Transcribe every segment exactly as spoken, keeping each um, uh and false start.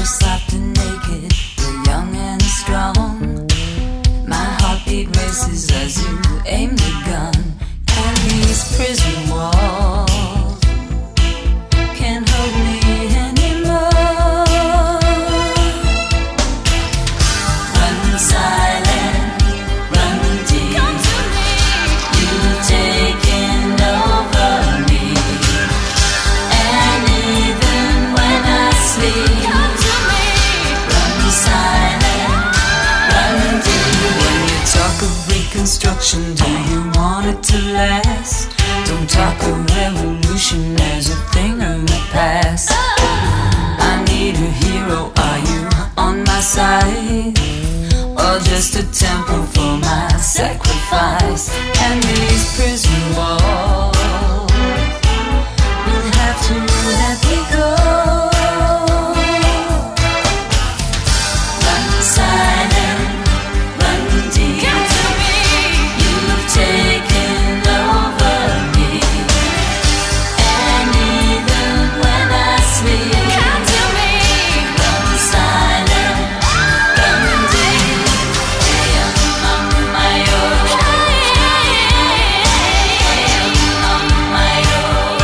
We're soft and naked, we're young and strong. My heartbeat races as you aim the gun. And these prison walls can't hold me anymore. Run silent, run deep. Come to me. You've taken over me. And even when I sleep, come to me. Run silent, run deep. When you talk of reconstruction, do you want it to last? Don't talk of revolution as a thing of the past. I need a hero, are you on my side? Or just a temple for my sacrifice? And these prison walls will have to let me go. Run silent, run deep. Come to me. You've taken over me. And even when I sleep, come to me. Run silent, run deep. Hey, I'm on my own. Hey, I'm on my own.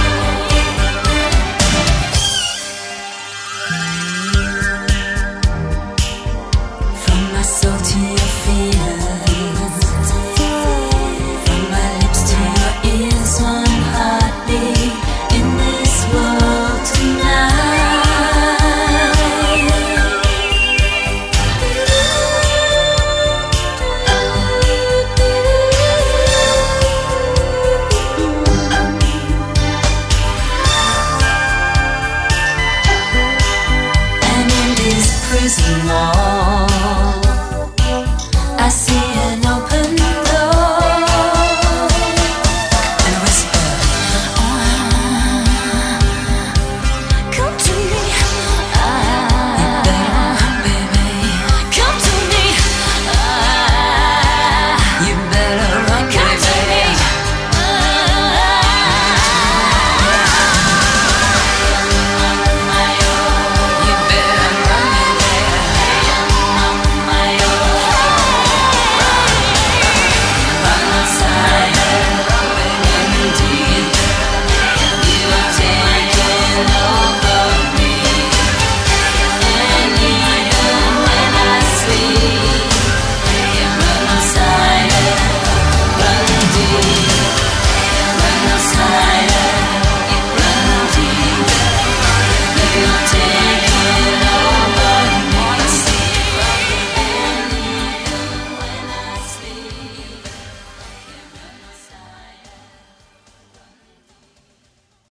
From my soul to your feelings, from my lips to your ears, one heartbeat in this world tonight. And in these prison walls